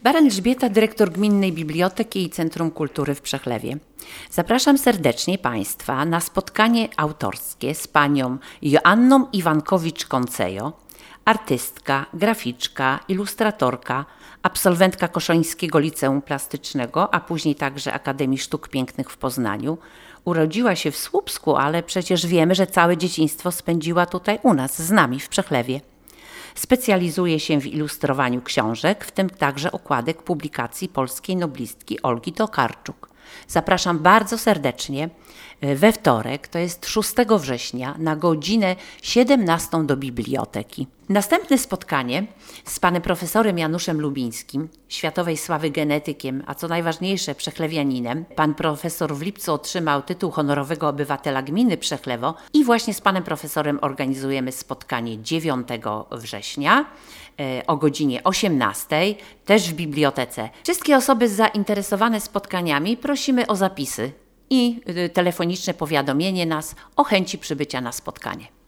Baran Elżbieta, dyrektor Gminnej Biblioteki i Centrum Kultury w Przechlewie. Zapraszam serdecznie Państwa na spotkanie autorskie z panią Joanną Iwankowicz-Koncejo, artystka, graficzka, ilustratorka, absolwentka Koszońskiego Liceum Plastycznego, a później także Akademii Sztuk Pięknych w Poznaniu. Urodziła się w Słupsku, ale przecież wiemy, że całe dzieciństwo spędziła tutaj u nas, z nami w Przechlewie. Specjalizuje się w ilustrowaniu książek, w tym także okładek publikacji polskiej noblistki Olgi Tokarczuk. Zapraszam bardzo serdecznie we wtorek, to jest 6 września, na godzinę 17 do biblioteki. Następne spotkanie z panem profesorem Januszem Lubińskim, światowej sławy genetykiem, a co najważniejsze przechlewianinem. Pan profesor w lipcu otrzymał tytuł honorowego obywatela gminy Przechlewo i właśnie z panem profesorem organizujemy spotkanie 9 września o godzinie 18, też w bibliotece. Wszystkie osoby zainteresowane spotkaniami prosimy o zapisy i telefoniczne powiadomienie nas o chęci przybycia na spotkanie.